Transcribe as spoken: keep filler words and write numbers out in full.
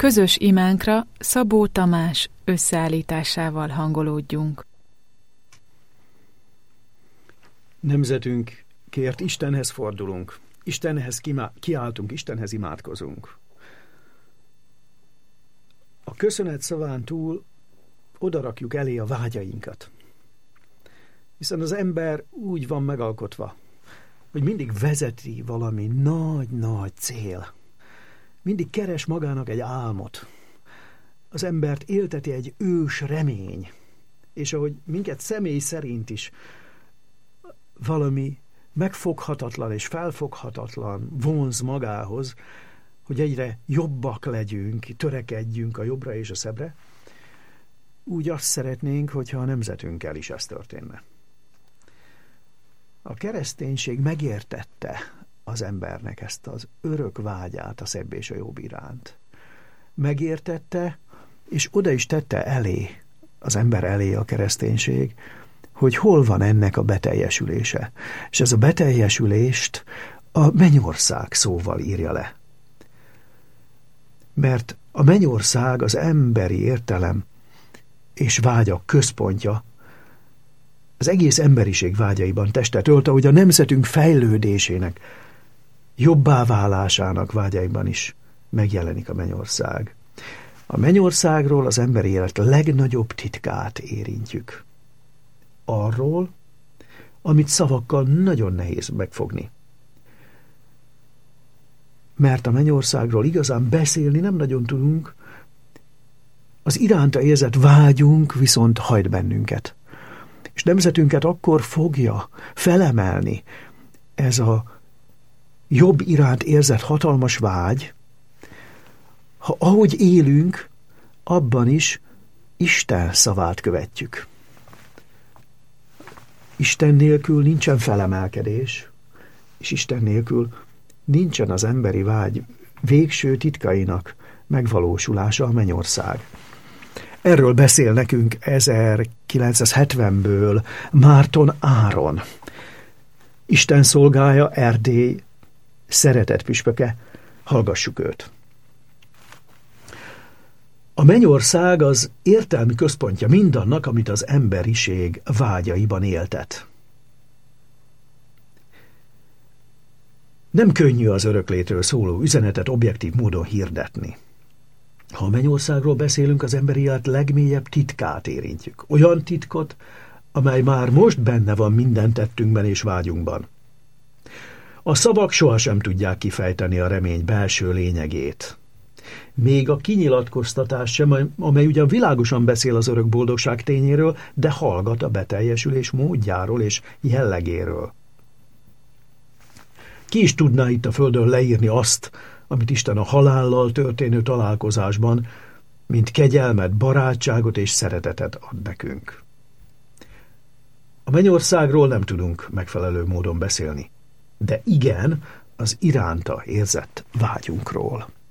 Közös imánkra Szabó Tamás összeállításával hangolódjunk. Nemzetünkért Istenhez fordulunk, Istenhez kiáltunk, Istenhez imádkozunk. A köszönet szaván túl odarakjuk elé a vágyainkat. Hiszen az ember úgy van megalkotva, hogy mindig vezeti valami nagy-nagy cél. Mindig keres magának egy álmot. Az embert élteti egy ős remény. És ahogy minket személy szerint is valami megfoghatatlan és felfoghatatlan vonz magához, hogy egyre jobbak legyünk, törekedjünk a jobbra és a szebbre, úgy azt szeretnénk, hogyha a nemzetünkkel is ez történne. A kereszténység megértette az embernek ezt az örök vágyát a szebb és a jobb iránt. Megértette, és oda is tette elé, az ember elé a kereszténység, hogy hol van ennek a beteljesülése. És ez a beteljesülést a mennyország szóval írja le. Mert a mennyország az emberi értelem és vágyak központja, az egész emberiség vágyaiban testet ölt, ahogy a nemzetünk fejlődésének, jobbá válásának vágyaiban is megjelenik a mennyország. A mennyországról az emberi élet legnagyobb titkát érintjük. Arról, amit szavakkal nagyon nehéz megfogni. Mert a mennyországról igazán beszélni nem nagyon tudunk, az iránta érzett vágyunk viszont hajt bennünket. És nemzetünket akkor fogja felemelni ez a jobb iránt érzett hatalmas vágy, ha ahogy élünk, abban is Isten szavát követjük. Isten nélkül nincsen felemelkedés, és Isten nélkül nincsen az emberi vágy végső titkainak megvalósulása, a mennyország. Erről beszél nekünk ezerkilencszázhetvenből Márton Áron. Isten szolgája, Erdély szeretett püspöke, hallgassuk őt. A mennyország az értelmi központja mindannak, amit az emberiség vágyaiban éltet. Nem könnyű az öröklétről szóló üzenetet objektív módon hirdetni. Ha a mennyországról beszélünk, az emberi élet legmélyebb titkát érintjük. Olyan titkot, amely már most benne van minden tettünkben és vágyunkban. A szavak sohasem tudják kifejteni a remény belső lényegét. Még a kinyilatkoztatás sem, amely ugyan világosan beszél az örök boldogság tényéről, de hallgat a beteljesülés módjáról és jellegéről. Ki is tudná itt a földön leírni azt, amit Isten a halállal történő találkozásban, mint kegyelmet, barátságot és szeretetet ad nekünk. A mennyországról nem tudunk megfelelő módon beszélni, de igen az iránta érzett vágyunkról.